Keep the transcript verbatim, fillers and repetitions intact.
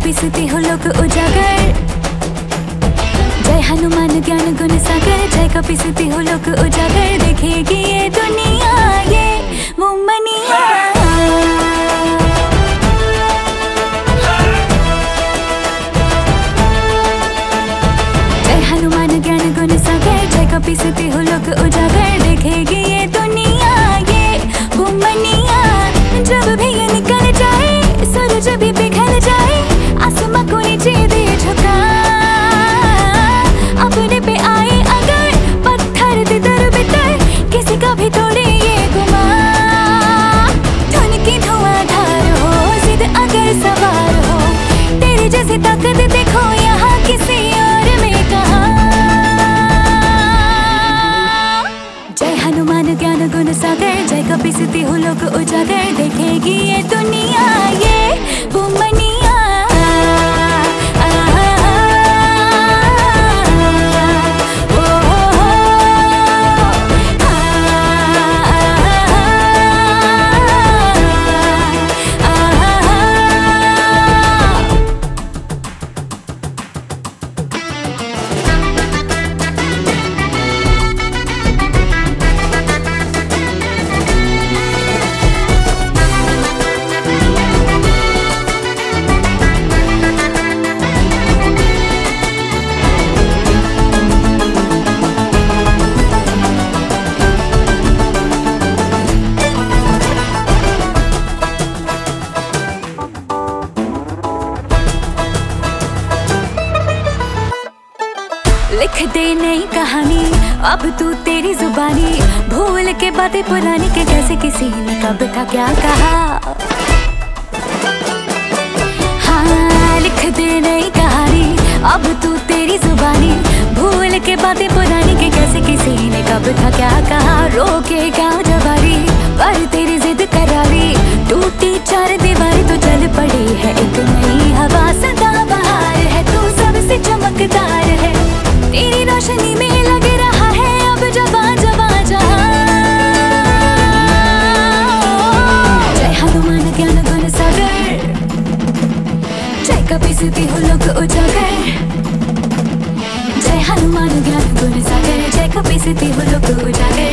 पिसती हो लोक उजागर। जय हनुमान ज्ञान गुण सागर, जय का पिसती हो लोक उजागर। देखेगी ये दुनिया ये वो मनिया। जय हनुमान ज्ञान गुण सागर, जय का पिसती हो लोक उजागर। देखेगी ये दुनिया ये वो मनिया। जब भी ये निकल जाए सूरज भी पिघल जाए, आसमां को नीचे दे झुका। अपने पे आए अगर पत्थर तितर बितर, किसी का भी तोड़े ये गुमा। धुन की धुआंधार हो जिद अगर सवार हो, तेरे जैसी ताकत देखो यहाँ किसी और में कहाँ। जय हनुमान ज्ञान गुण सागर, जय का पिसती हो लोक उजागर। देखेगी ये दुनिया ये वो मनिया। लिख दे नई कहानी अब तू तेरी जुबानी, भूल के बातें पुरानी के जैसे किसी ने कब था क्या कहा। हाँ लिख दे नई कहानी अब तू तेरी जुबानी, भूल के बातें पुरानी के जैसे किसी ने कब था क्या कहा। रोके गाँव जवारी पर तेरी जिद करारी, टूटी चार दीवारी तो चल पड़ी है एक नई हवा। सदा बहार है तू सबसे चमकदार है, तेरी रोशनी में लग रहा है अब जबा जबा जहां। जय हनुमान ज्ञान गुण सागर, जय का पिसती हो लोक उजागर। जय हनुमान ज्ञान गुण सागर, जय का पिसती हो लोक उजागर।